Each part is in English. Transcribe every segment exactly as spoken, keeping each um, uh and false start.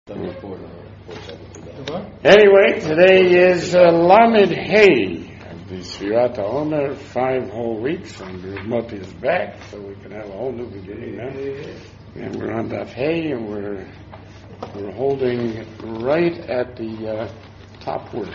Anyway, today is uh, Lamed Hay of the Sfirat HaOmer, five whole weeks, and Moti is back, so we can have a whole new beginning now. And we're on Daf Hay, and we're we're holding right at the uh, top word.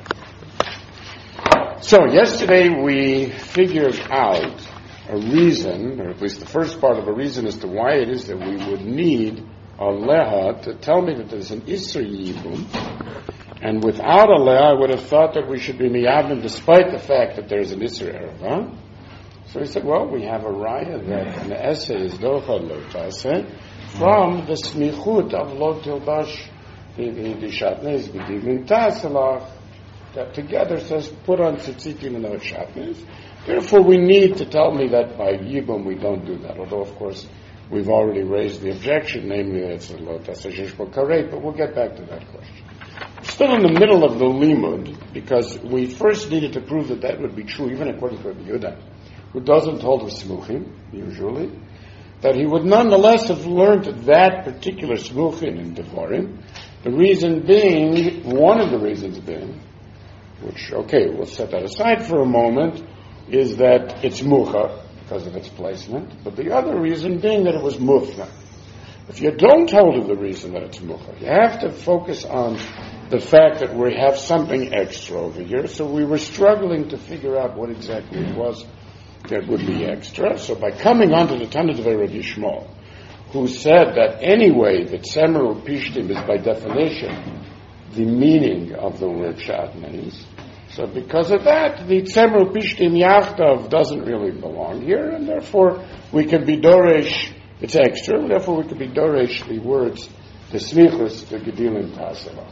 So yesterday we figured out a reason, or at least the first part of a reason as to why it is that we would need a leha to tell me that there's an Isser Yibum, and without a leha I would have thought that we should be miyavim despite the fact that there's an Isser Erev, huh? So he said, well, we have a raya that an essay is docha lo taseh from the smichut of lo tilbash the shatnez b'divin taselach, that together says put on tzitzikim and not shatnez. Therefore we need to tell me that by Yibum we don't do that, although of course we've already raised the objection, namely that it's a lo taseh sheshbo kareit, but we'll get back to that question. We're still in the middle of the limud, because we first needed to prove that that would be true, even according to Rabbi Yehuda, who doesn't hold of smuchim, usually, that he would nonetheless have learned that particular smuchim in Devarim, the reason being, one of the reasons being, which, okay, we'll set that aside for a moment, is that it's mucha, because of its placement, but the other reason being that it was mufna. If you don't hold of the reason that it's mucha, you have to focus on the fact that we have something extra over here, so we were struggling to figure out what exactly it was that would be extra. So by coming onto the Tana Devei Rabbi Yishmael, who said that anyway, that Tzemer Upishtim is by definition the meaning of the word shatnez, so because of that, the Tzemer Upishtim Yachtav doesn't really belong here, and therefore we can be Doresh, it's extra, and therefore we can be Doresh the words, the Smichus, the Gedilim Taselach.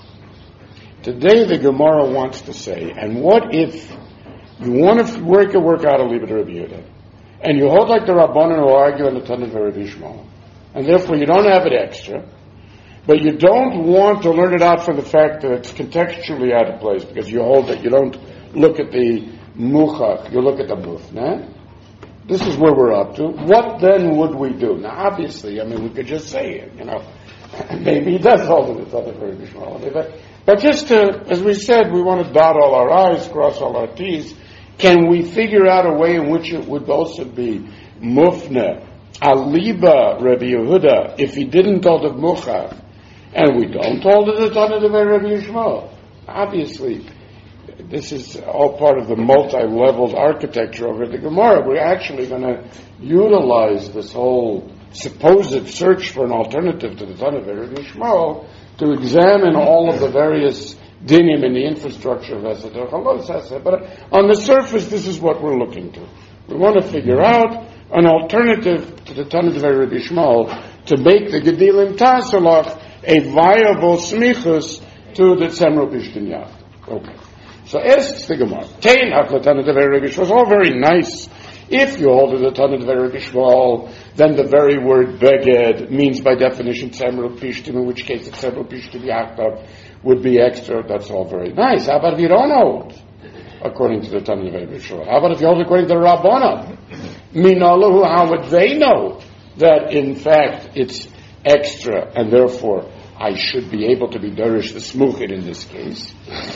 Today the Gemara wants to say, and what if you want to work a work out a little bit of Rabbi Yehuda, and you hold like the Rabbanan who argue on the Tana Devei Rabbi Yishmael, and therefore you don't have it extra, but you don't want to learn it out from the fact that it's contextually out of place, because you hold that you don't look at the muchach, you look at the mufna. This is where we're up to. What then would we do? Now, obviously, I mean, we could just say it, you know. Maybe he does hold it, it's other very Bishmael. But, but just to, as we said, we want to dot all our I's, cross all our T's. Can we figure out a way in which it would also be mufna, aliba Rabbi Yehuda, if he didn't hold of muchach? And we don't hold it at Tana Devei Rabbi Yishmael. Obviously, this is all part of the multi-leveled architecture over the Gemara. We're actually going to utilize this whole supposed search for an alternative to the Tana Devei Rabbi Yishmael to examine all of the various dinim in the infrastructure of Esed Chalot. But on the surface, this is what we're looking to. We want to figure out an alternative to the Tana Devei Rabbi Yishmael to make the Gedilim Taselach a viable smichus to the Tzemer Upishtim Yachtav. Okay. So asks the Gemara, Tein hak l'Tana Devei Rabbi Yishmael, it's all very nice. If you hold to the Tana Devei Rabbi Yishmael, then the very word beged means by definition Tzemer Upishtim, in which case the Tzemer Upishtim Yachtav would be extra. That's all very nice. How about if you don't hold according to the Tana Devei Rabbi Yishmael? How about if you hold according to the Rabbanan? Minalahu, how would they know that in fact it's extra, and therefore I should be able to be derish the smuchid in this case?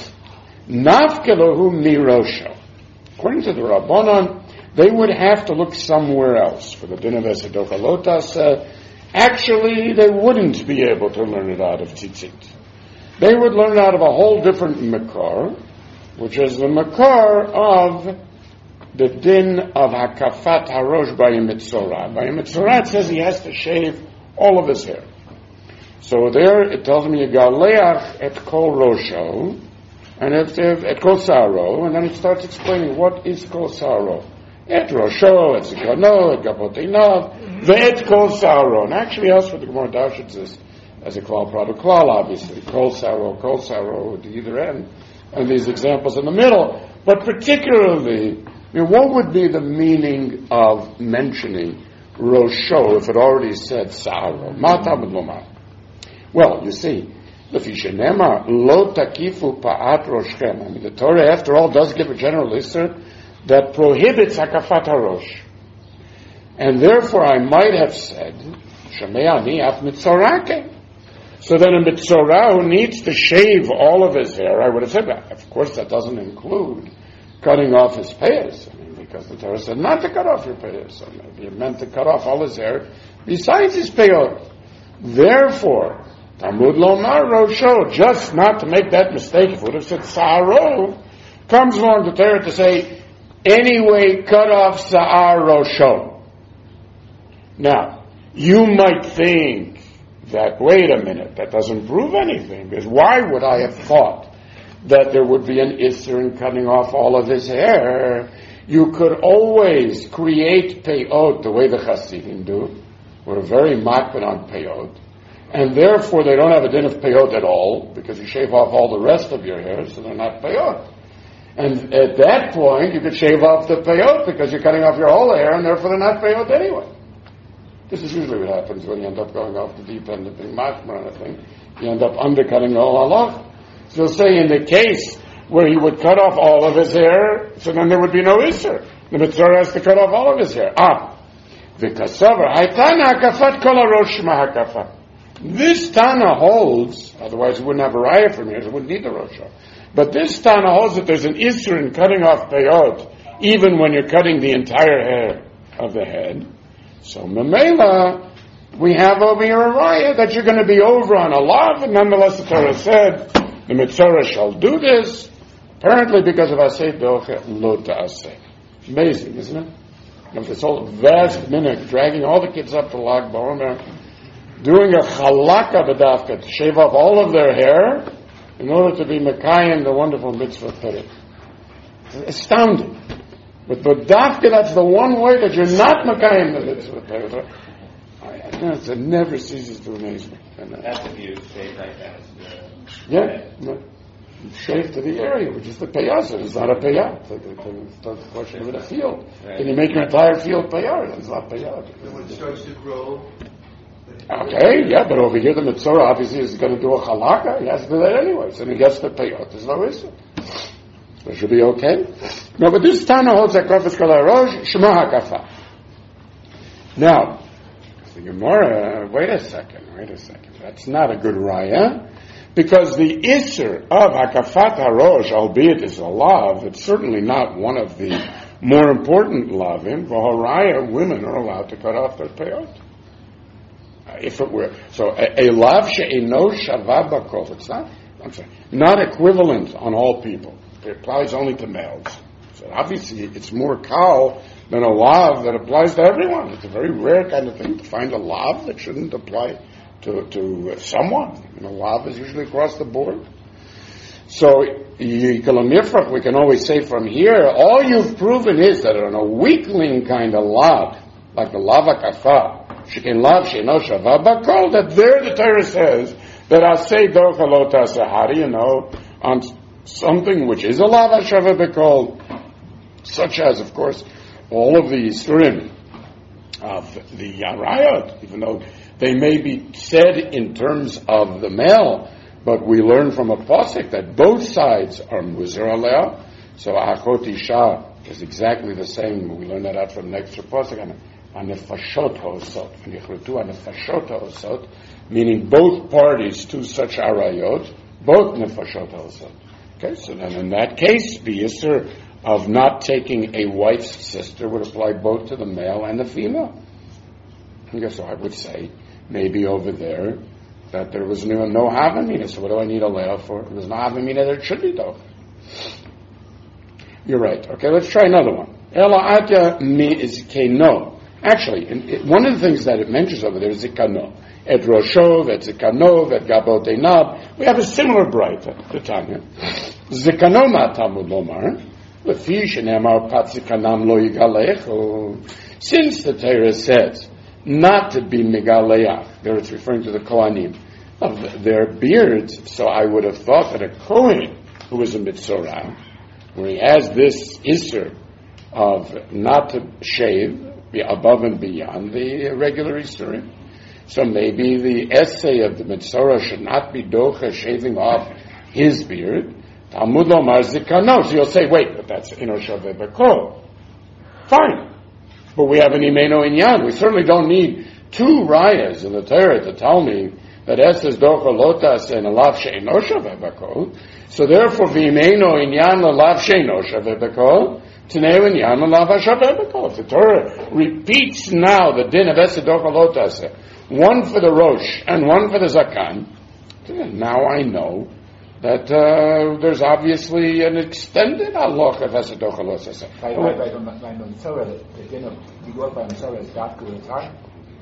Nafkelohu mirosha. According to the Rabbanan, they would have to look somewhere else for the din of Esed Chalot. Uh, actually, they wouldn't be able to learn it out of tzitzit. They would learn it out of a whole different makar, which is the makar of the din of hakafat harosh by a mitzorah. By a mitzorah, it says he has to shave all of his hair. So there it tells me Galeach et kol rosho, and it's et kol saro, and then it starts explaining what is kol saro. Et rosho, et zikono, et gapoteinav, ve'et kol saro. And actually elsewhere the Gemara dashes this as a klal product klal, obviously. Kol saro, kol saro at either end, and these examples in the middle. But particularly, I mean, what would be the meaning of mentioning Rosho if it already said Saro? Matam Lomar. Well, you see, the Fishenema Lo Takifu Pa'at Roshchem. I mean, the Torah, after all, does give a general issur that prohibits Hakafat Harosh. And therefore, I might have said, Shemei Ani Af Mitzorake. So then a Mitzorah who needs to shave all of his hair, I would have said that. Of course, that doesn't include cutting off his payas. I mean, because the Torah said not to cut off your payas. So maybe it meant to cut off all his hair besides his payot. Therefore, Talmud Lomar Rosho, just not to make that mistake, if it would have said Sa'aro, comes along the Torah to say, anyway, cut off Sa'ar Rosho. Now, you might think that, wait a minute, that doesn't prove anything, because why would I have thought that there would be an Isser in cutting off all of his hair? You could always create peyot the way the Hasidim do. We're very makbid on peyot. And therefore they don't have a din of peyot at all, because you shave off all the rest of your hair, so they're not peyot. And at that point, you could shave off the peyot, because you're cutting off your whole hair, and therefore they're not peyot anyway. This is usually what happens when you end up going off the deep end of being makbid on a thing. You end up undercutting the whole halach. So he'll say in the case where he would cut off all of his hair, so then there would be no Isser. The Mitzorah has to cut off all of his hair. Ah. V'kasavar, haytana hakafat kol harosh ma'hakafa. This Tana holds, otherwise we wouldn't have a raya from here, so we wouldn't need the Rosha. But this Tana holds that there's an Isser in cutting off peyot, even when you're cutting the entire hair of the head. So Memela, we have over here a raya that you're going to be over on a lav, and nonetheless the Torah said, the Mitzorah shall do this, apparently because of Aseh Doche Lo Ta'aseh. Amazing, isn't it? Of this whole vast minute, dragging all the kids up to Lag BaOmer, doing a chalaka b'dafka, to shave off all of their hair, in order to be Mekayim, the wonderful mitzvah Perek. Astounding. But b'dafka, that's the one way that you're not Mekayim, the mitzvah Perek. It never ceases to amaze me. That's if you shave like that. Yeah, no. Shave to the area, which is the payah. It's not a payah. It's like a, it's with a field. Right. Can you make your entire field payah? It's not payah. And when it starts to grow. Okay, yeah, but over here the Mitzorah obviously is going to do a halakha. He has to do that anyway. So he gets the payah. There's no issue. So it should be okay. No, but this Tana holds that Kafas Kol HaRosh, Shema HaKafa. Now, the Gemara, wait a second, wait a second. That's not a good raya. Because the Isser of Hakafat HaRosh, albeit is a lav, it's certainly not one of the more important lavim. V'haraya, women are allowed to cut off their peyot. If it were, so a, a lav she'eno shava bakol, it's not, I'm sorry, not equivalent on all people. It applies only to males. So obviously it's more kal than a lav that applies to everyone. It's a very rare kind of thing to find a lav that shouldn't apply to to someone. You know, lav is usually across the board. So, we can always say from here, all you've proven is that on a weakling kind of lav, like the lav hakafa, shekin lav she'eno shava bakol, that there the Torah says that aseh docha lo ta'aseh. How do you know? On something which is a lav hashava bakol, such as, of course, all of the Yisurim of the Yarayot, even though they may be said in terms of the male, but we learn from a pasuk that both sides are muzar aleh. So achot isha is exactly the same. We learn that out from the next pasuk. Anefashot ha'osot, v'nichrutu anefashot ha'osot, meaning both parties to such arayot, both nefashot ha'osot. Okay, so then in that case, the Yisur of not taking a wife's sister would apply both to the male and the female. I guess so I would say, maybe over there, that there was no, no Havamina. So what do I need a Leah for? If there's no Havamina, there should be though. You're right. Okay, let's try another one. Ela atya mi is keno. Actually, in, it, one of the things that it mentions over there is zikano. Et roshov, et zikano, et gabot einab. We have a similar braita to Tanya. Zikano ma tamud lomar. Lefi shenemar pat zikanam lo yigalecho. Since the Torah says not to be megaleach, there it's referring to the Kohanim, of their beards, so I would have thought that a Kohen who is a Mitzorah, where he has this Isser of not to shave, be above and beyond the regular Isserim, so maybe the essay of the Mitzorah should not be docha shaving off his beard. Talmud lomar zikano. So you'll say, wait, but that's ino shaveh b'kol. Fine. But we have an imeno inyan. We certainly don't need two rayas in the Torah to tell me that Esses Docha Lotas and a Lav She'eno Shaveh B'Kol. So therefore, V'imeno Inyan Lav She'eno Shaveh B'Kol, T'nei Inyan Lav HaShaveh B'Kol. If the Torah repeats now the din of Esses Docha Lotas, one for the Rosh and one for the Zakan, now I know that uh, there's obviously an extended halacha of Esses Docha Lotas. By by by the by the Torah, the din of the word by the Torah is dafka with the tar.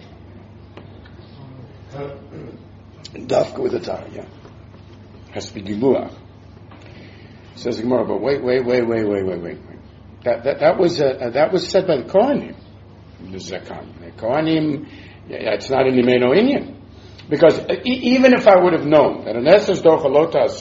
Dafka with the tar, yeah. Has to be giluach. Says the Gemara, but wait, wait, wait, wait, wait, wait, wait. That that that was uh, that was said by the Kohanim, the Zakan. The Kohanim, yeah, it's not an Imeno Inyan. Because e- even if I would have known that an Esses Docha Lotas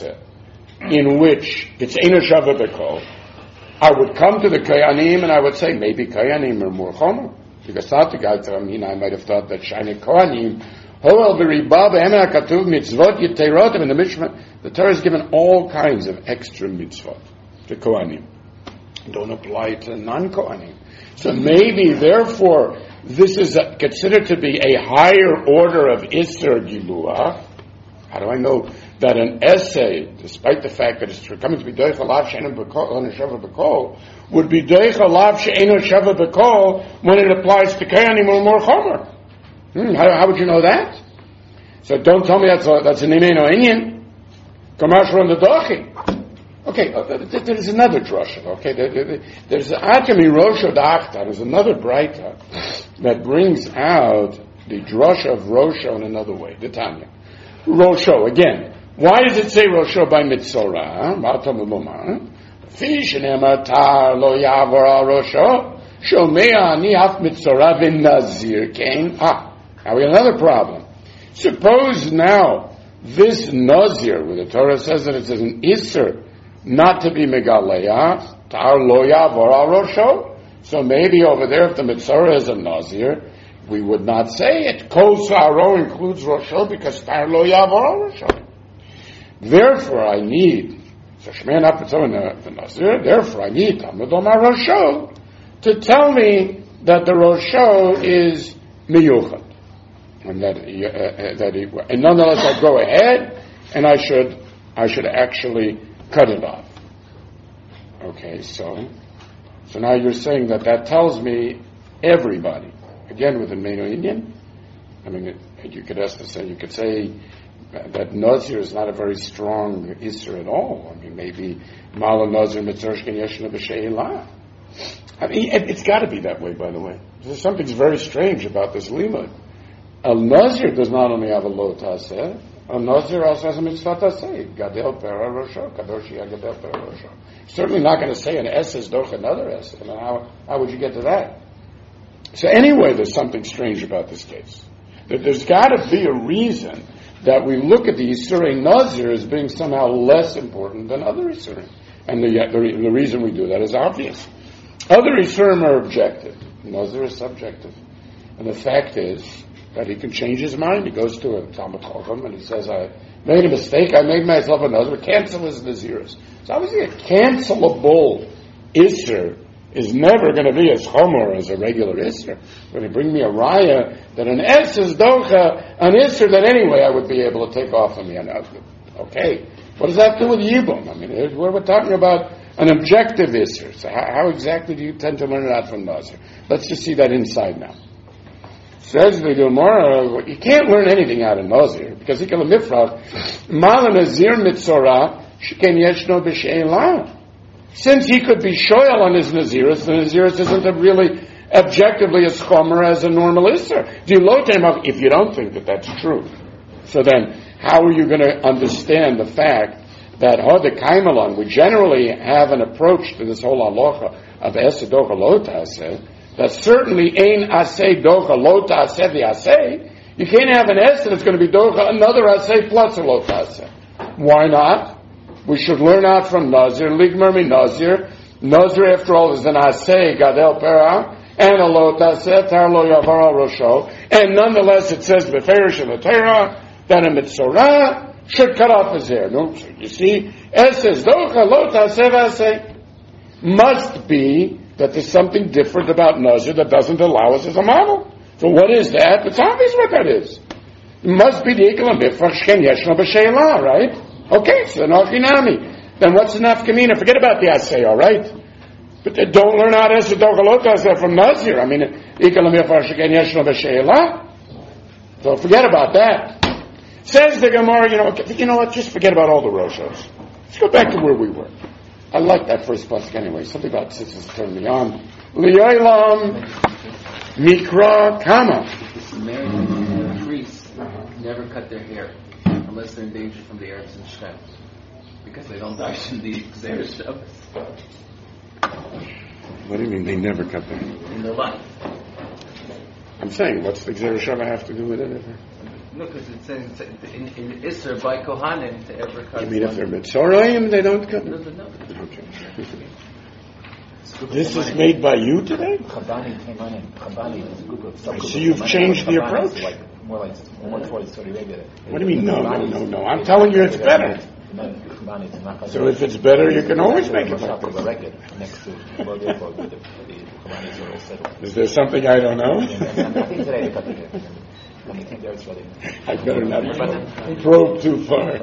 in which it's Eino Shaveh B'Kol, I would come to the Kohanim and I would say, maybe Kohanim are more chomer. Because I might have thought that Shiny Kohanim, Hoel B'Ribah B'Emeh HaKatuv Mitzvot Yiterotim, in the Mishnah, the Torah has given all kinds of extra mitzvot to Kohanim. Don't apply to non-Kohanim. So maybe, therefore, this is a, considered to be a higher order of Isser Giluach. How do I know that an essay, despite the fact that it's coming to be Doich Alav She'eno Shaveh B'Kol, would be Doich Alav She'eno Shaveh B'Kol when it applies to Kohanim or more Chomer? Hmm, how, how would you know that? So don't tell me that's a, that's an Imeno Inyan. Kamash on the Dochi. Okay, uh, there's another drasha. Okay, there, there, there's Atami Rosho Dachta. There's another Breita that brings out the drasha of Rosho in another way. The Tanya, Rosho again. Why does it say Rosho by Mitzorah? Matam Umar. Fish and Ematar Lo Yavor Al Rosho. Shomea Ani Af Mitzorah Vin Nazir Kain. Ah, now we have another problem. Suppose now this Nazir, where the Torah says that it says an Isser, not to be Megaleya, Tar Lo Yavor Al Rosho. So maybe over there, if the Mitzorah is a Nazir, we would not say it. Kol Saro includes Rosho because Tar Lo Yavor Al Rosho. Therefore, I need, so Shemei not Mitzorah the Nazir, therefore I need Talmud Omar Rosho to tell me that the Rosho is Miyuchad. And that, uh, that he, and nonetheless I go ahead and I should, I should actually cut it off. Okay, so, so now you're saying that that tells me everybody, again with the Imeno Inyan. I mean, it, you could ask to say, you could say that Nazir is not a very strong Isser at all. I mean, maybe Mala Nazir Mitzorshkin Yeshna B'She'ilah. I mean, it, it's got to be that way, by the way. There's something very strange about this limud. A Nazir does not only have a lo taseh, a Nazir also has a mitzvah taseh. Gadel pera rosho, kadosh gadel pera rosho. Certainly not going to say an S is doch another S. I mean, how, how would you get to that? So anyway, there's something strange about this case. There's got to be a reason that we look at the Yisurim Nazir as being somehow less important than other Yisurim. And the, the, the reason we do that is obvious. Other Yisurim are objective. Nazir is subjective. And the fact is that he can change his mind. He goes to a Talmud Chacham and he says, I made a mistake, I made myself a Nazir, cancel his Naziris. So obviously a cancelable Isser is never going to be as chomer as a regular Isser. When you bring me a raya that an S is docha, an Isser that anyway I would be able to take off of me. Okay, what does that have to do with Yibum? I mean, we're talking about an objective Isser. So how, how exactly do you tend to learn that from Nazir? Let's just see that inside now. Says the Gemara, you can't learn anything out of Nazir because he can mifrach Mala Nazir Mitzorah Sheken Yeshno B'She'ilah. Since he could be shoyal on his Naziris, the Naziris isn't a really objectively as chomer as a normal Isser. If you don't think that that's true, so then how are you going to understand the fact that Hode Kaimalon, we generally have an approach to this whole halacha of Esed Docha Lo Ta'aseh, that certainly Ein Aseh Docha Lo Ta'aseh the Aseh, you can't have an Esed that's going to be Docha, another Aseh plus a Lo Ta'aseh. Why not? We should learn out from Nazir. Ligmer mi Nazir. Nazir, after all, is an Aseh Gadel Pera and a Lo Taseh Tar Lo Yavar Al Rosho. And nonetheless, it says Beferish in the Torah that a Mitzorah should cut off his hair. No, so you see, Es says Docha Lo Taseh Vaseh. Must be that there's something different about Nazir that doesn't allow us as a model. So what is that? It's obvious what that is. It must be the Ikalam Bifach Shken Yeshno B'Sheila, right? Okay, so Nochinami. Then what's the Nafkamina? Forget about the assay, all right? But they don't learn how to answer Dogalota from Nazir. I mean, Ikalam Bifach Shken Yeshno B'Sheila. So forget about that. Says the Gemara, you know, you know what? Just forget about all the Roshos. Let's go back to where we were. I like that first pasuk anyway. Something about sisters turned me on. Li'olam Mikra Kama. Mary and the priests never cut their hair unless they're in danger from the Arabs and Shem, because they don't die in the Xer Shabbos. What do you mean they never cut their hair? In their life. I'm saying, what's the Xer Shabbos have to do with it? No, because it says in, in Isser by Kohanim to ever cut. You mean if they're Mitzorayim, they don't cut? No, no, no. Okay. This is made by you today? Chabani came on and Chabani is a group of I see you've changed the approach. Like, more like more towards Saudi Arabia. What do you mean, no, no, no, no? I'm telling you it's better. So if it's better, you can always make it better. Next to Is there something I don't know? I think today they cut the hair. When they came there, it's ready. I better not probe too far.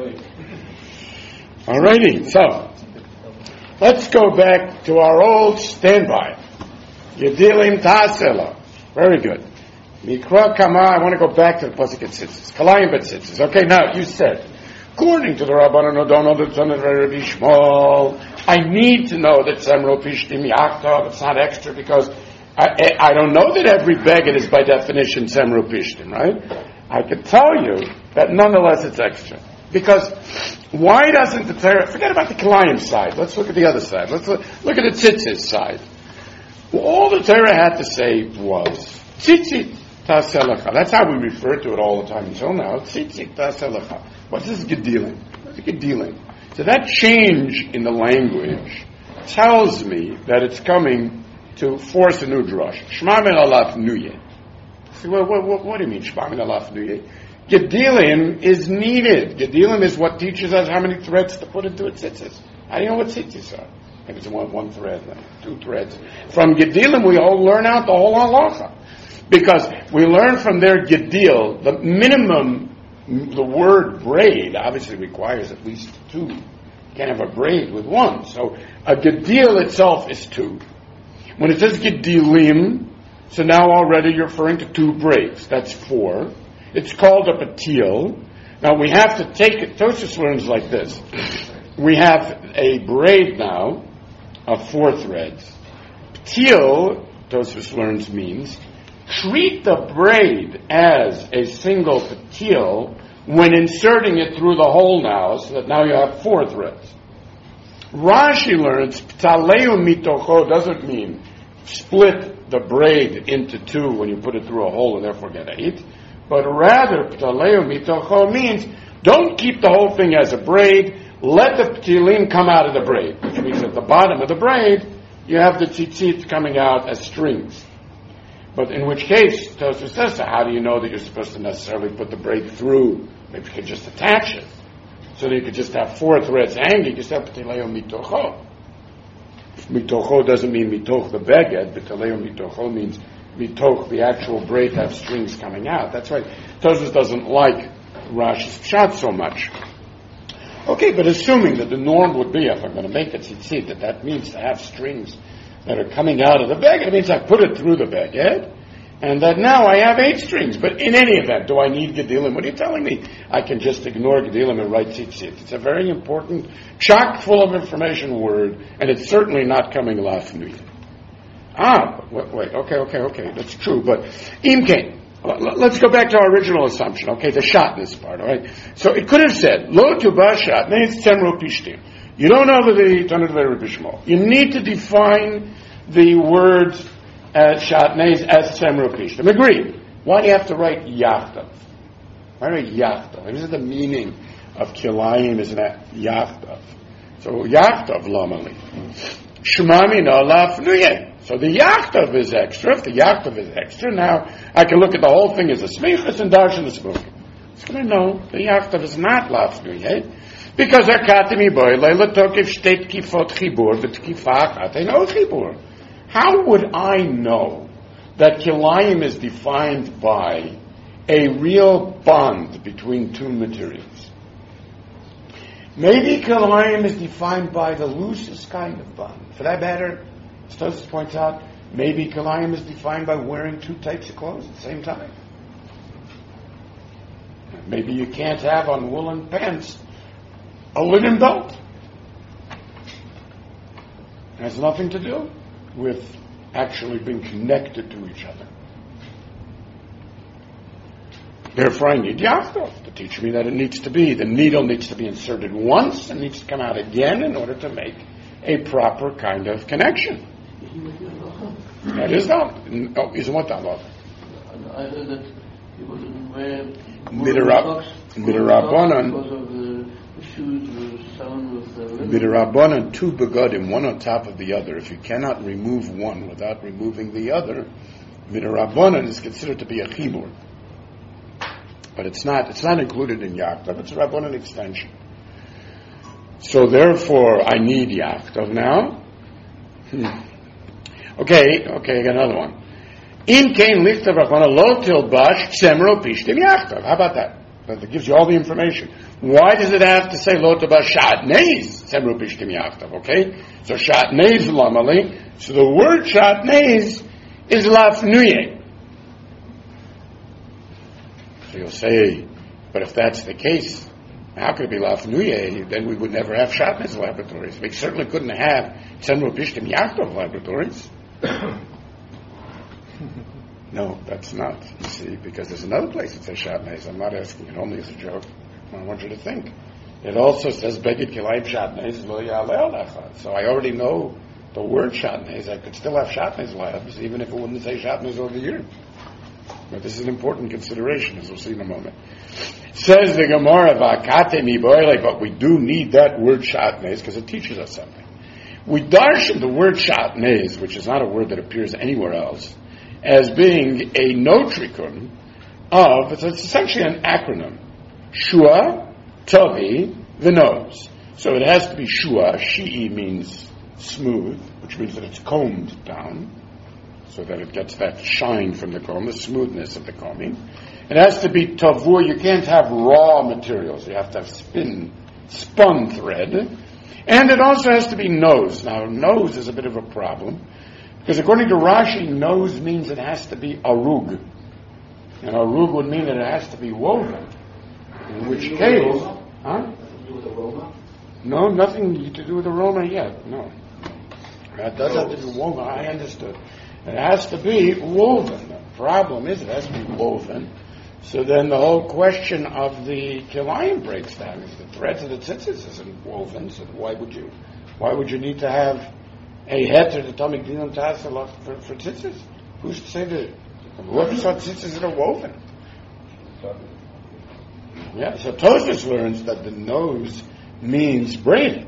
Alrighty, so let's go back to our old standby. Yedilim Tasela. Very good. Mikra Kama, I want to go back to the Pasuk at Tzitzis. Kalayim Bet Tzitzis. Okay, now you said, according to the Rabbanan Odono, the son of Rabbi Shmuel, I need to know that Semro Pishtim Yachtav, it's not extra because I, I don't know that every beged is by definition Semro Pishtim, right? I can tell you that nonetheless it's extra. Because why doesn't the Torah, forget about the Kalayim side, let's look at the other side, let's look, look at the Tzitzis side. Well, all the Torah had to say was, Tzitzit Taselecha. That's how we refer to it all the time until now. Tzitzit Taselecha. What's this Gedelim? What's a Gedelim? So that change in the language tells me that it's coming to force a new drush. Shema min alaf nuye. Well, what, what, what do you mean, Shema min alaf nuye? Gedelim is needed. Gedelim is what teaches us how many threads to put into a tzitzis. How do you know what tzitzis are? Maybe it's one, one thread, two threads. From Gedelim, we all learn out the whole halacha. Because we learn from their Gedil, the minimum, the word braid obviously requires at least two. You can't have a braid with one. So a Gedil itself is two. When it says Gedilim, so now already you're referring to two braids. That's four. It's called a patil. Now we have to take it, Tosfos learns like this. We have a braid now of four threads. Patil, Tosfos learns, means treat the braid as a single patil when inserting it through the hole now, so that now you have four threads. Rashi learns, ptaleu mitocho doesn't mean split the braid into two when you put it through a hole and therefore get eight, but rather ptaleu mitocho means don't keep the whole thing as a braid, let the ptilim come out of the braid, which means at the bottom of the braid you have the tzitzit coming out as strings. But in which case, Tosfos says, so how do you know that you're supposed to necessarily put the braid through? Maybe you could just attach it. So that you could just have four threads hanging. You say, P'tileo mitocho. Mitocho doesn't mean mitoch the beged, but P'tileo mitocho means mitoch, the actual braid have strings coming out. That's why Tosfos doesn't like Rashi's pshat so much. Okay, but assuming that the norm would be, if I'm going to make a tzitzit, that that means to have strings that are coming out of the beged, it means I put it through the beged, and that now I have eight strings. But in any event, do I need Gedelim? What are you telling me? I can just ignore Gedelim and write tzitzit. It's a very important, chock full of information word, and it's certainly not coming lafnui. Ah, wait, wait, okay, okay, okay, that's true, but imkain. Let's go back to our original assumption, okay, the shatnez part, all right? So it could have said, Lo tuba shatnez temro pishtim. You don't know the Tanit Rabbi Shmuel. You need to define the words as shatnez as temro pishtim. Agreed. Why do you have to write yachtav? Why write yachtav? What is the meaning of kilayim? Isn't that yachtav? So yachtav lamali. Shmami no lafnuye. So the yachtav is extra. If the yachtav is extra, now I can look at the whole thing as a smichas and darshan the spoken. It's going to know the yachtav is not lafnuye. Because akatimi boy leila tokif state kifot chibur v'tkifach ateno chibur. How would I know that kilayim is defined by a real bond between two materials. Maybe Kilayim is defined by the loosest kind of bond. For that matter, as Tosfos points out, maybe Kilayim is defined by wearing two types of clothes at the same time. Maybe you can't have on woolen pants a linen belt. It has nothing to do with actually being connected to each other. Therefore, I need Yachtov to teach me that it needs to be, the needle needs to be inserted once and needs to come out again in order to make a proper kind of connection. That is not. Oh, isn't what that love? I heard that he wasn't wear Midarabanan. because of the shoes were sewn with the linen. Midarabanan, two begodim, one on top of the other. If you cannot remove one without removing the other, Midarabanan is considered to be a chibur. But it's not, it's not included in Yachtov, it's a Rabbanan extension. So therefore, I need Yachtov now. Hmm. Okay, okay, I got another one. In Kain Lichtav Rabbanan Lo Tilbash Semro Pishtim Yachtov. How about that? That gives you all the information. Why does it have to say Lo Tilbash Shatnez Semro Pishtim Yachtov? Okay? So Shatnez Lamali. So the word Shatnez is Lafnuye. So you'll say, but if that's the case, how could it be Lafnuye? Then we would never have Shatnez laboratories. We certainly couldn't have Semro Pishtim Yachtov laboratories. No, that's not, you see, because there's another place that says Shatnez. I'm not asking it only as a joke. I want you to think. It also says Beged Kilayim Shatnez Lo Ya'aleh Alecha. So I already know the word Shatnez. I could still have Shatnez labs, even if it wouldn't say Shatnez over here. But this is an important consideration, as we'll see in a moment. Says the Gemara, V'akate mi boile, but we do need that word Shatnez because it teaches us something. We darshan the word Shatnez, which is not a word that appears anywhere else, as being a notricon of, it's essentially an acronym, Shua, Tavi, the nose. So it has to be Shua, Shi'i means smooth, which means that it's combed down, so that it gets that shine from the comb, the smoothness of the combing. It has to be Tavur, you can't have raw materials, you have to have spin, spun thread. And it also has to be nose. Now, nose is a bit of a problem, because according to Rashi, nose means it has to be arug. And arug would mean that it has to be woven. In which case... Huh? No, nothing to do with aroma yet, no. That does have to be woven, I understood. It has to be woven. The problem is it has to be woven. So then the whole question of the kilayim breaks down. Is the threads of the tzitzis isn't woven, so why would you why would you need to have a heter to Tomik Dinam Tassalach for, for tzitzis? Who's to say that whoever saw tzitzis that are woven? Yeah, so Tosfos learns that the nose means braided.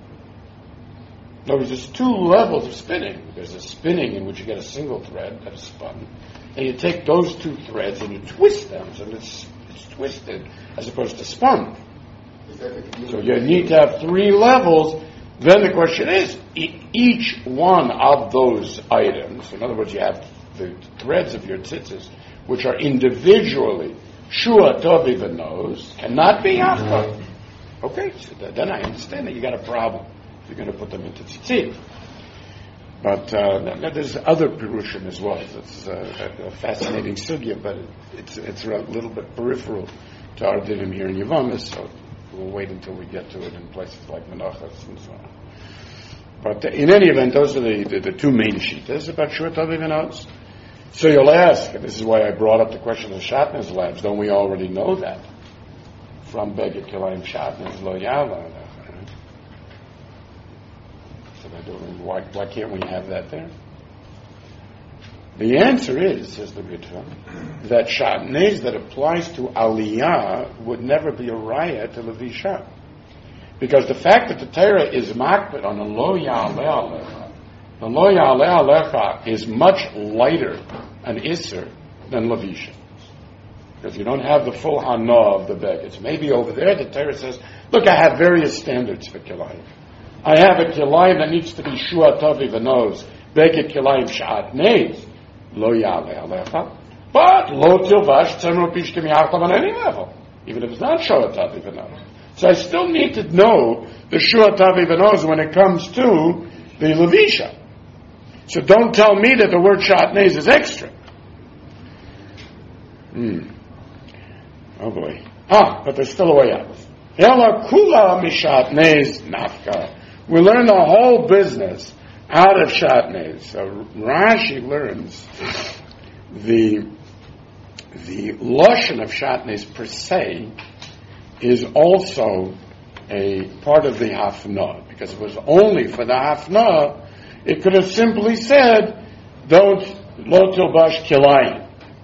In other words, there's two levels of spinning. There's a spinning in which you get a single thread that is spun, and you take those two threads and you twist them so it's, it's twisted as opposed to spun. So you need to have three levels. Then the question is, e- each one of those items, in other words, you have the threads of your tzitzis, which are individually shua tovi the nose, cannot be after. Okay, so then I understand that you got a problem. You're going to put them into tzitzit. But uh, there's other pirushim as well. It's uh, a fascinating sugya, but it's it's a little bit peripheral to our dinim here in Yevamos, so we'll wait until we get to it in places like Menachos and so on. But uh, in any event, those are the, the, the two main shitas about Shua Tavi V'Nos. So you'll ask, and this is why I brought up the question of Shatnez labs, don't we already know that? From Beged Kilayim Shatnez Lo Ya'aleh. Why, why can't we have that there? The answer is, says the Ritva, that Shatnez that applies to Aliyah would never be a raya to Levisha. Because the fact that the Torah is makbid on the Lo Ya'aleh Alecha, the Lo Ya'aleh Alecha is much lighter an Isser than Levisha. Because you don't have the full Hana of the Beged. Maybe over there the Torah says, look, I have various standards for Kilayim. I have a kilayim that needs to be shua tavi v'nos, beged kilayim shatnez, lo ya'aleh alecha. But lo tilvash tzemro pishtim yachtav on any level, even if it's not shuatav v'nos. So I still need to know the shuatav v'nos when it comes to the levisha. So don't tell me that the word shatnez is extra. Hmm. Oh boy. Ah, but there's still a way out. Ela kula mishatnez nafka. We learn the whole business out of shatnez. So Rashi learns the the lashon of shatnez per se is also a part of the hafna, because if it was only for the hafna, it could have simply said, "Don't lo tilbash kilayim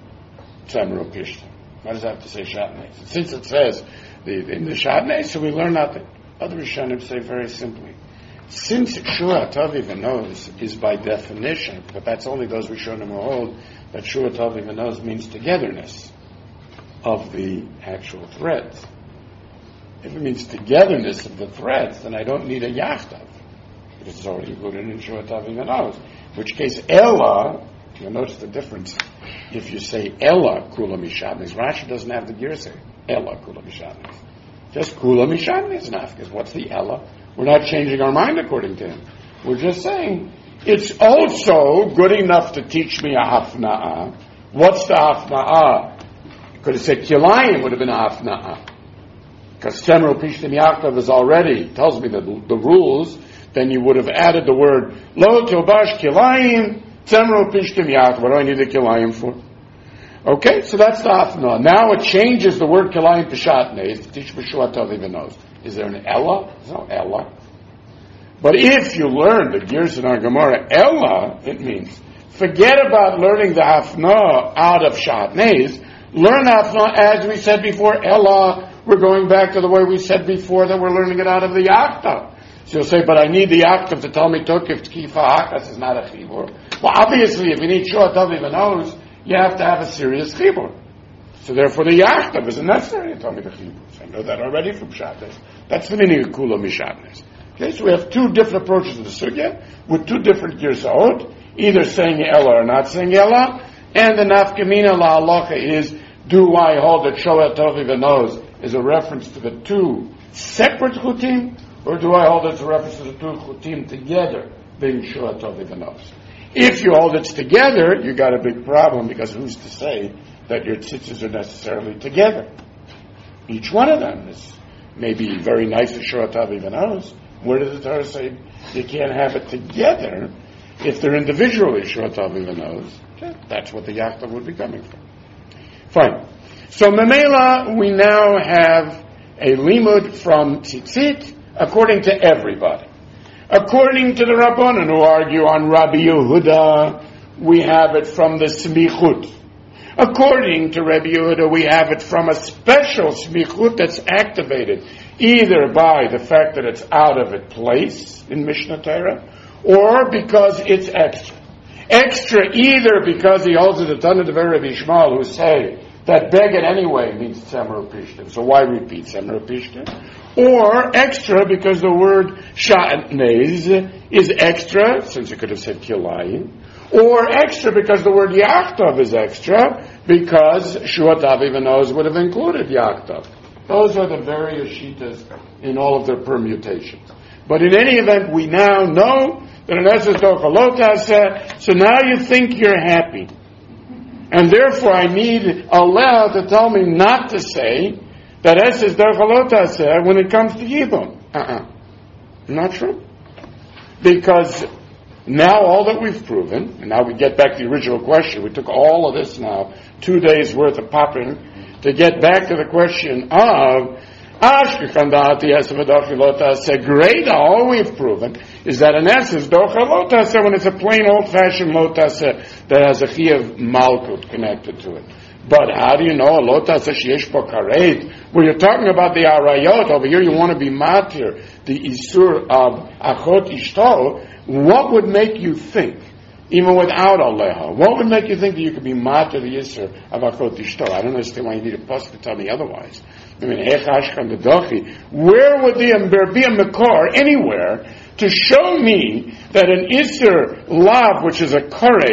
tzemru pishtim." Why does it have to say shatnez? Since it says the, in the shatnez, so we learn nothing. Other Rishonim say very simply, since Shua Tavi V'Noz is by definition, but that's only those Rishonim who hold that Shua Tavi V'Noz means togetherness of the actual threads. If it means togetherness of the threads, then I don't need a yachtav, because it's already included in Shua Tavi V'Noz. In which case, Ella, you'll notice the difference. If you say Ella Kula Mishatnez, Rashi doesn't have the gear say Ella Kula Mishatnez. Just Kula Mishatnez nafkas. What's the Ella? We're not changing our mind according to him. We're just saying it's also good enough to teach me a hafna'ah. What's the hafna'ah? Could have said Kilayim would have been a hafna'ah. Because Tzemru Pishtim Yaakov is already, tells me the, the rules, then you would have added the word Lo Tilbash Kilayim Tzemru Pishtim Yaakov. What do I need the Kilayim for? Okay, so that's the hafna'ah. Now it changes the word Kilayim to Shatnez to teach B'Shua Tavi V'Noz. Is there an Ella? There's no Ella. But if you learn the Gears in our Gemara, Ella, it means forget about learning the Hafnah out of Shatnez. Learn Hafnah as we said before, Ella. We're going back to the way we said before that we're learning it out of the Yaktav. So you'll say, but I need the Yaktav to tell me Tokif Tkifa Hakas is not a Chibur. Well, obviously, if you need Shua Tavi V'Noz, you have to have a serious Chibur. So therefore, the Yaktav isn't necessary to tell me the Chibur. I know that already from Shatnez. That's the meaning of Kula Mishatnez. Okay, so we have two different approaches to the Sugya, with two different Girsahot, either saying Ella or not saying Ella, and the Nafkamina La Halacha is, do I hold that Shoah Tavi V'Noz is a reference to the two separate Chutim, or do I hold it's a reference to the two Chutim together, being Shoah Tavi V'Noz? If you hold it's together, you got a big problem, because who's to say that your tzitzis are necessarily together? Each one of them is maybe very nice to Shoah Tavi V'Noz. Where does the Torah say you can't have it together if they're individually Shoah Tavi V'Noz? Okay, that's what the Yaktav would be coming from. Fine. So Memela, we now have a limud from tzitzit according to everybody. According to the Rabbanan who argue on Rabbi Yehuda, we have it from the smichut. According to Rabbi Yehuda, we have it from a special smichut that's activated either by the fact that it's out of its place in Mishnah Torah, or because it's extra. Extra either because he holds it a ton of the Rabbi Yishmael who say that beged anyway means Tzemru Pishtim, so why repeat Tzemru Pishtim? Or extra because the word Shatnez is extra, since you could have said Kilayim, or extra because the word Yaktav is extra, because Shua Tavi V'Noz would have included Yaktav. Those are the various shitas in all of their permutations. But in any event, we now know that an Eses Dochalotase, so now you think you're happy. And therefore I need Allah to tell me not to say that Eses Dochalotase when it comes to Yibum. Uh-uh. Not true. Because now all that we've proven, and now we get back to the original question, we took all of this now, two days worth of popping, to get back to the question of great, all we've proven is that an essence docha lotase when it's a plain old-fashioned lotase that has a chi of malkut connected to it. But how do you know a lotase sheyesh po karet? Where you're talking about the arayot over here, you want to be matir the isur of achot ishto. What would make you think, even without aleha, what would make you think that you could be matir the isur of achot ishto? I don't understand why you need a pasuk to tell me otherwise. I mean, where would there be a makor anywhere to show me that an Isser Lav, which is a karet,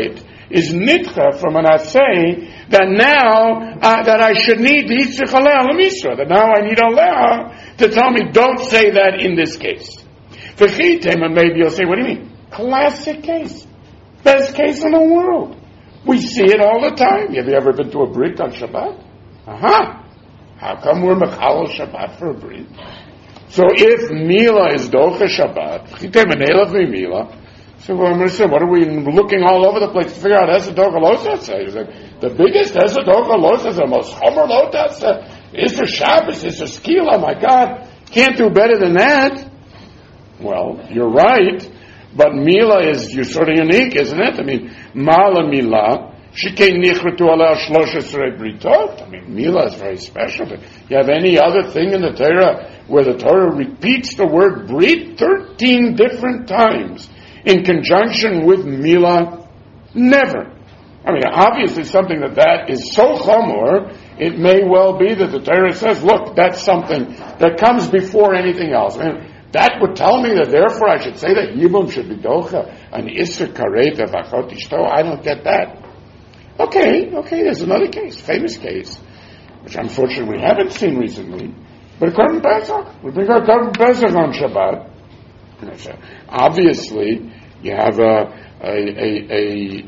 is nitcha from an asay that now uh, that I should need the Yitzchak Aleh Misra, that now I need Aleha to tell me don't say that in this case. For Chitem, and maybe you'll say, what do you mean? Classic case. Best case in the world. We see it all the time. Have you ever been to a brit on Shabbat? Uh-huh. How come we're mechalel Shabbat for a brit? So if Mila is docha Shabbat, Chitem and Elav Mila, so well, I'm going to say, what are we looking all over the place to figure out Esadocha Losas? The biggest Esadocha Losas, the most Homer Lotas, is for Shabbos, is for Skila, my God, can't do better than that. Well, you're right, but Mila is you're sort of unique, isn't it? I mean, Mala Mila, Shikei Nichretu Aleh Shloshes Britot. I mean, Mila is very special. But you have any other thing in the Torah where the Torah repeats the word Brit thirteen different times in conjunction with Mila? Never. I mean, obviously something that that is so chomor, it may well be that the Torah says, look, that's something that comes before anything else. I mean, that would tell me that therefore I should say that Yibum should be docha, an Isser Karet of Achot Ishto. I don't get that. Okay, okay, there's another case, famous case, which unfortunately we haven't seen recently, but a Korban Pesach. We bring our Korban Pesach on Shabbat. Obviously, you have a a a,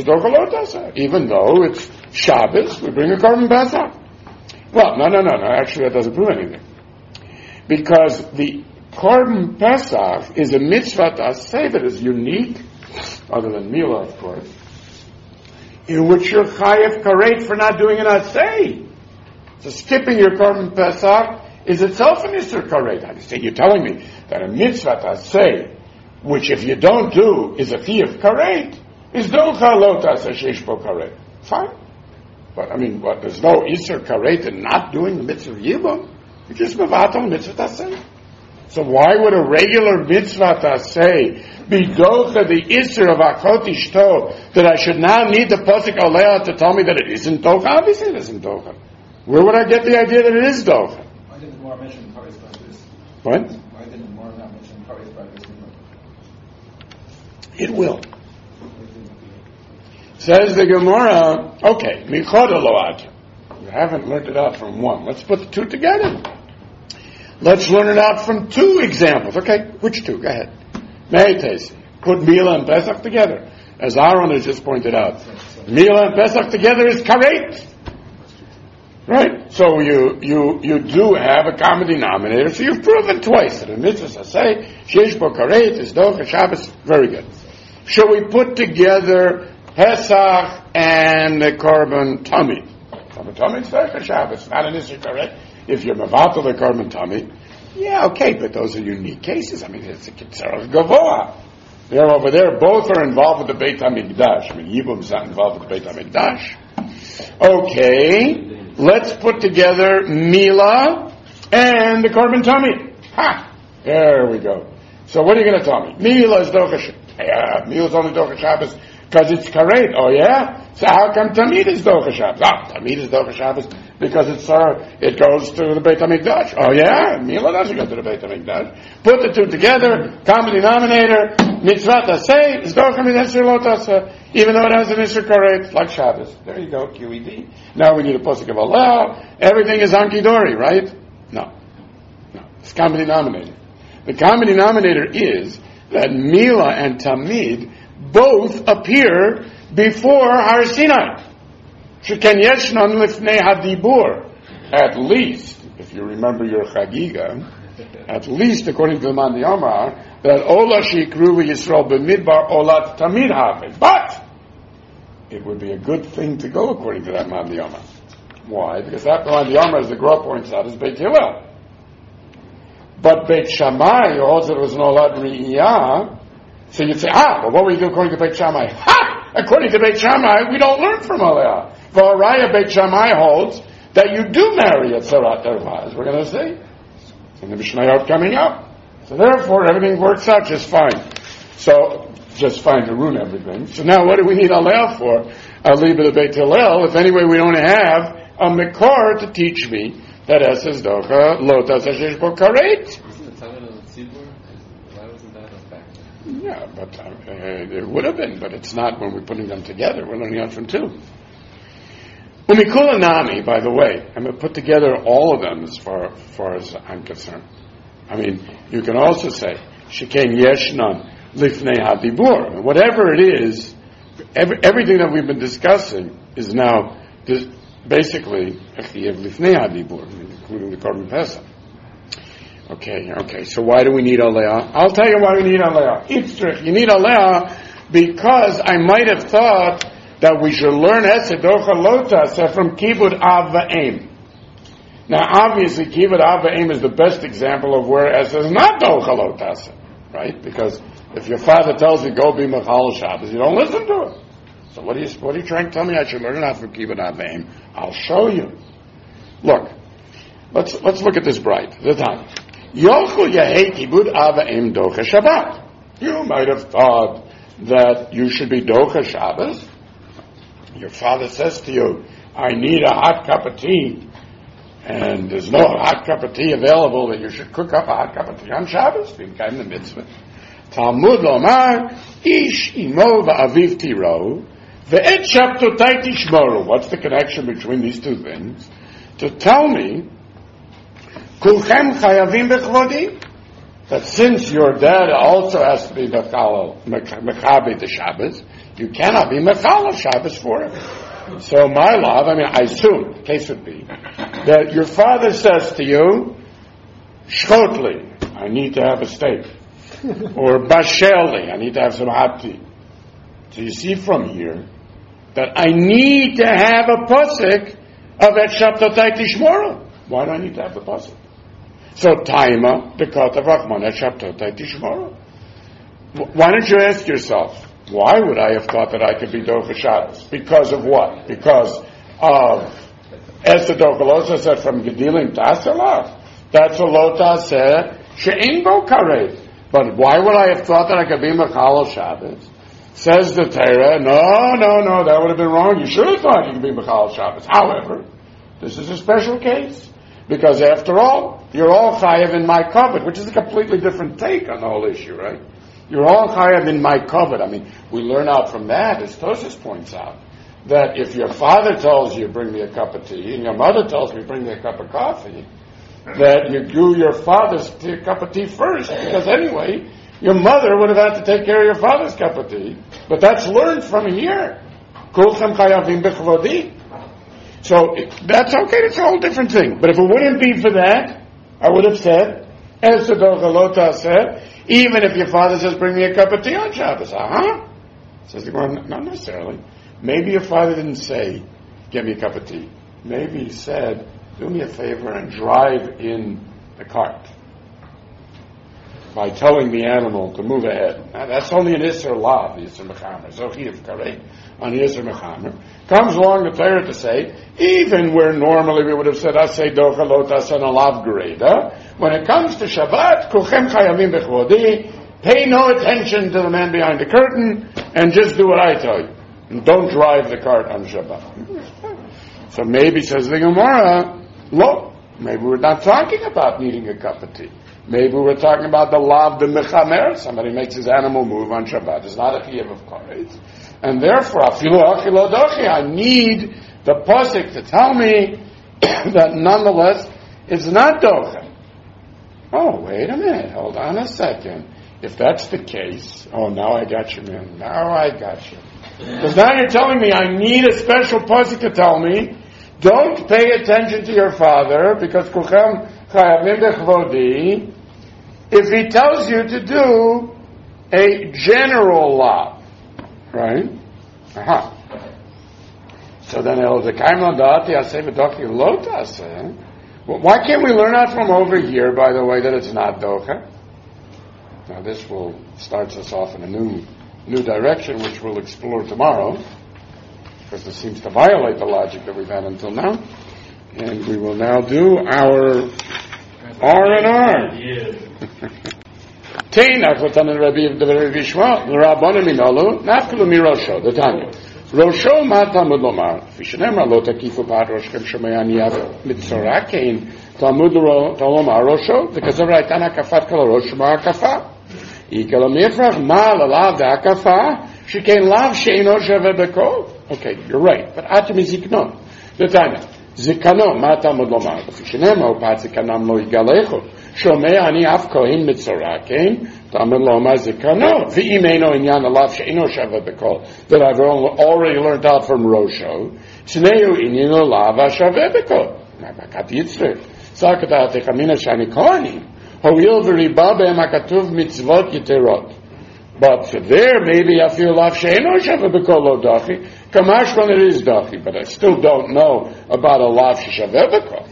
a even though it's Shabbos, we bring a Korban Pesach. Well, no, no, no, no. Actually, that doesn't prove anything, because the Korban Pesach is a mitzvah aseh that is unique, other than Mila, of course, in which you're chayev karet for not doing an aseh. So skipping your Korban Pesach is itself an Isser Karet. You're telling me that a mitzvah aseh, which if you don't do is a fee of karet, is docha lo taseh sheish bo karet. Fine. But I mean, what, there's no Isser Karet in not doing the mitzvah of Yibum. You just mevatel mitzvah aseh. So why would a regular mitzvah taseh be docha the Isser of Achot Ishto, that I should now need the Posik Aleh to tell me that it isn't docha? Obviously it isn't docha. Where would I get the idea that it is docha? Why didn't the Gemara mention Kares Barbis? What? Why didn't the Gemara not mention Kares Barbis? It will. Says the Gemara, okay, Michoda Loat. You haven't learned it out from one. Let's put the two together. Let's learn it out from two examples. Okay, which two? Go ahead. Meites. Put Mila and Pesach together. As Aaron has just pointed out. Mila and Pesach together is karet. Right? So you, you, you do have a common denominator, so you've proven twice that a mitzvah say, Sheish bo karet is docha Shabbos. Very good. Shall we put together Pesach and the Korban Tamid? Korban Tamid is docha Shabbos, not an Isser Karet. If you're mevatel the Korban Tamid, yeah, okay, but those are unique cases. I mean, it's a Kitzar Gavoa. They're over there, both are involved with the Beit HaMikdash. I mean, Yibum's not involved with the Beit HaMikdash. Okay, let's put together Mila and the Korban Tamid. Ha! There we go. So what are you going to tell me? Mila is Docha Shabbos. Yeah, Mila is only Docha Shabbos because it's Karet. Oh yeah? So how come Tamid is Docha Shabbos? Ah, Tamid is Docha Shabbos because it's uh, it goes to the Beit HaMikdash. Oh yeah? Mila doesn't go to the Beit HaMikdash. Put the two together, common denominator, mitzvah taseh, is Docha Midesher Lo Taseh, even though it has an Isser Karet, like Shabbos. There you go, Q E D. Now we need a Posuk of Allah. Everything is Anki-Dori, right? No. No. It's common denominator. The common denominator is that Mila and Tamid both appear before Har Sinai. Sheken yeshnon lifnei hadibur. At least, if you remember your Chagiga, at least according to the Man Yomar, that Ola shikru v'Yisrael b'midbar olat Tamid have. But it would be a good thing to go according to that Man Yomar. Why? Because that Man Yomar, as the Gra points out, is Beit Hillel. But Beit Shammai holds that it was an Olad Riyah. So you'd say, ah, well what will you do according to Beit Shammai? Ha! According to Beit Shammai, we don't learn from Aliyah. V'araya Beit Shammai holds that you do marry at Sarat Erva, as we're going to see in the Mishnayot coming up. So therefore, everything works out just fine. So, just fine to ruin everything. So now what do we need Aliyah for? I'll leave it at Beit Hillel, if anyway we don't have a Mekor to teach me that Es is Docha, Lo Taseh Sheish Bo Karet. Isn't the Talmud of the Tzibur? Why wasn't that a factor? Yeah, but uh, there would have been, but it's not when we're putting them together. We're learning out from two. Umikula Nami, by the way, I'm going to put together all of them as far, as far as I'm concerned. I mean, you can also say, Sheken Yeshnan Lifnei Hadibur. Whatever it is, every, everything that we've been discussing is now dis- basically Lifnei Hadibur, including the Korban Pesach. Okay, okay, so why do we need Aliyah? I'll tell you why we need Aliyah. Itzrich, you need Aliyah because I might have thought that we should learn Esed Docha Lotasa from Kibud Av V'Eim. Now, obviously, Kibud Av V'Eim is the best example of where Esed is not Docha Lotasa, right? Because if your father tells you, go be Mechal Shabbos, you don't listen to it. So what are you, what are you trying to tell me I should learn it out from Kibud Av V'Eim? I'll show you. Look, let's, let's look at this bright. The time. Yochel Yehei Kibud Av V'Eim Docha Shabbat. You might have thought that you should be Docha Shabbos. Your father says to you, I need a hot cup of tea, and there's no hot cup of tea available, that you should cook up a hot cup of tea on Shabbos, being kind of the mitzvah. Talmud lomar, ish imo va'aviv tiro, ve'et shabtotai tishmoru. What's the connection between these two things? To tell me, kulchem chayavim bechvodi, that since your dad also has to be mechabe the Shabbos, you cannot be mechal Shabbos for him. So my love, I mean, I assume, the case would be, that your father says to you, shchotli, I need to have a steak. Or bashelli, I need to have some hot tea. So you see from here, that I need to have a pasuk of et shabtotai tishmoru. Why do I need to have the pasuk? So taima, the kot of Rachman, et shabtotai tishmoru. Why don't you ask yourself, why would I have thought that I could be Docha Shabbos? Because of what? Because of Esther Docha Lotasa from Gedilim Taselav. That's a Lotasa she'ein bo karev. But why would I have thought that I could be Mechal Shabbos? Says the Torah, no, no, no, that would have been wrong. You should have thought you could be Mechal Shabbos. However, this is a special case. Because after all, you're all chayav in my covet, which is a completely different take on the whole issue, right? You're all chayav in my covet. I mean, we learn out from that, as Tosas points out, that if your father tells you, bring me a cup of tea, and your mother tells me, bring me a cup of coffee, that you do your father's tea, cup of tea first, because anyway, your mother would have had to take care of your father's cup of tea. But that's learned from here. Kulchem chayavim bechvodi. So, that's okay, it's a whole different thing. But if it wouldn't be for that, I would have said, as the Docha Lota said, even if your father says, bring me a cup of tea on Shabbos, uh-huh. Says the Gemara, not necessarily. Maybe your father didn't say, get me a cup of tea. Maybe he said, do me a favor and drive in the cart. By telling the animal to move ahead. Now, that's only an Isser Lav, the Isser Mechamer. Zochiv Karei, on the Isser Mechamer. Comes along the Torah to say, even where normally we would have said, Asay Docha Lotas and Alav Gereda, when it comes to Shabbat, Kulchem Chayavim Bechvodi, pay no attention to the man behind the curtain, and just do what I tell you. And don't drive the cart on Shabbat. So maybe, says the Gemara, look, maybe we're not talking about needing a cup of tea. Maybe we're talking about the lav the mechamer. Somebody makes his animal move on Shabbat. It's not a chiyuv of karetz. And therefore, afilu achilodochi, I need the pasuk to tell me that nonetheless, it's not docha. Oh, wait a minute. Hold on a second. If that's the case, oh, now I got you, man. Now I got you. Because now you're telling me I need a special pasuk to tell me, don't pay attention to your father, because kuchem chayavim bechvodi, if he tells you to do a general law, right? Uh-huh. So then, why can't we learn out from over here, by the way, that it's not docha? Now this will starts us off in a new new direction, which we'll explore tomorrow, because this seems to violate the logic that we've had until now. And we will now do our R and R. Tein achlotan and Rabbi Yishmael, the Rabbanim Minolu, nafkelu mirosho, the Tanya. Rosho ma Talmud lomar, fishenemra lo takifu pad roshkem shomayan yav mitzora kein Talmud lomar rosho, because of Raitan hakafat kala rosh ma hakafa. Ikal mifrach ma lalav da'akafa sheken lav she'eno shave bekol. Okay, you're right. But atem is ziknon. The time. Zikano, ma tamud lomar. V'chishenema upat zikanam lo yigalecho. Shomei ani af kohen mitzorah kein. Tamud lomar zikano. V'imeno inyan alav she'eno shave bekol. That I've already learned out from Rosho. Shneu inyan alav shave bekol. Makat yitzrek. Sakata techamina shani kohanim. Hoil v'riba be'em hakatuv mitzvot yiterot. But for there, maybe I feel lav she'eno shave bekol lo dachi. Kamash when it is dachi, but I still don't know about a lav shave bekol.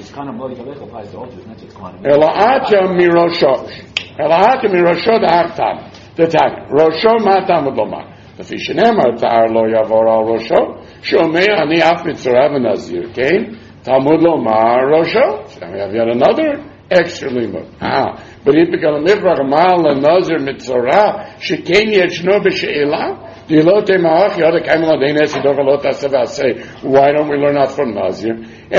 Ela'ata mirosho. Ela'ata mirosho da'achtam. The time. Rosho matam udlomar. The fishenemar ta'ar lo yavor al rosho. Shomei ani af mitzvah v'nazir. Okay? Talmud lomar rosho. So we have yet another extra limud. Ah. But if we go to mivrach mal nazir mitzvah, sheken yechno b'she'elah. Why don't we learn out from Nazir?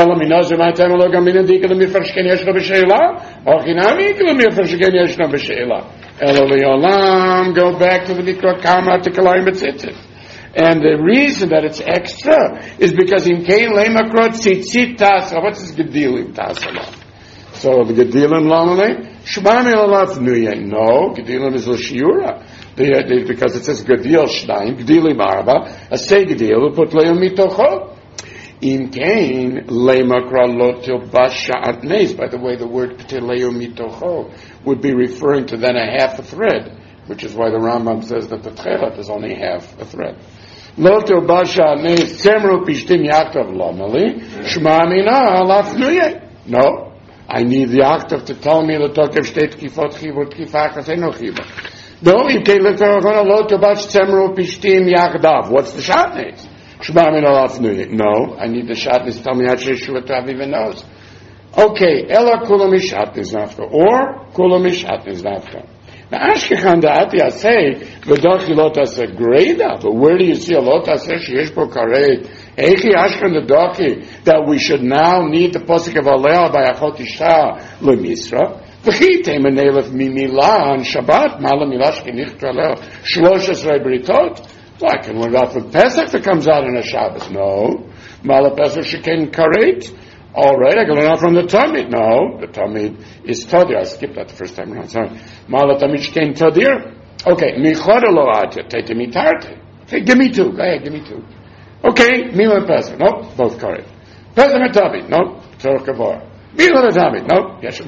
Go back to the Mikra Kama to Kalayim Betzitzit. And the reason that it's extra is because in Kain Lemakrot Tzitzit Tasa. What's this Gedilim Tasa? So the Gedilim Lamale, Shmami Lalav Nuyen. No, Gedilim is L'Shiura. Because it says Gedil Shnaim, Gedilim Arba, a say Gedil, we put Leum Mitocho. In Kain, Lemakra Lotil Basha Atnes. By the way, the word Leum Mitocho would be referring to then a half a thread, which is why the Rambam says that the Tchelet is only half a thread. Lotil Basha Atnes, Semru Pishtim Yaakov Lomali, Shmamina Alafnuye. No, I need the octave to tell me the Tokev State Kifot Chivot Kifachas Eno Chivot. No, you can't look at a lot about Semru Pishtim Yachdav. What's the shatnez? Shmamin Olaf Nuyik. No, I need the shatnez to tell me how Sheshuatav even knows. Okay, Ella Kulamish Shatnez Nafka. Or Kulamish Shatnez Nafka. Now, Ashkechan Da'ati I say, V'dochi Lotas a Greda. But where do you see a Lotas Sheshpo Karei? Eichi Ashkan the Dochi, that we should now need the Posik of Alea by Achot Isha Lemisra. V'chitem enelef mimila on Shabbat, malam milash k'nich tralel, shloshes rebritot. Well, I can learn off of Pesach that comes out on a Shabbos. No. Mala Pesach sheken karet. All right, I can learn off from the Talmud. No, the Talmud is Tadir. I skipped that the first time around. Sorry. Mala Talmud sheken Tadir. Okay, michora lo ate, tete mitarte. Okay, give me two. Go ahead, give me two. Okay, Mila Pesach. No, both correct. Pesach and Talmud. No, Tzorach Kavor. Mila Talmud. No, yes,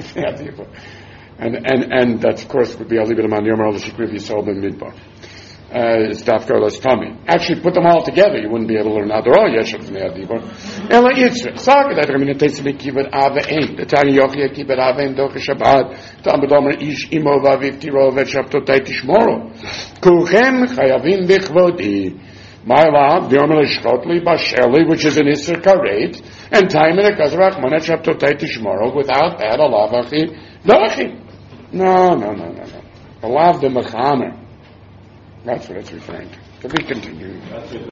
and and and that of course would be a little bit of man yomer al shikriv yisol ben midbar. It's dafka los Talmud. Actually, put them all together, you wouldn't be able to learn how they're all yeshav from the adibor. Ela yitzvah. Saga that I'm going to take some kibbut avein. The tani yochia kibbut avein doche Shabbat. Talmud omer ish imo vaviv tiro vet shabtotai tishmoro. Kulchem chayavim bichvodi. My love, the omer shkotli basheli, which is an iser karet, and time in a kazarach manet shabtotai tishmoro. Without that, a lavachi dochi. No, no, no, no, no. A lav de mechamer. That's what it's referring to. To be continued.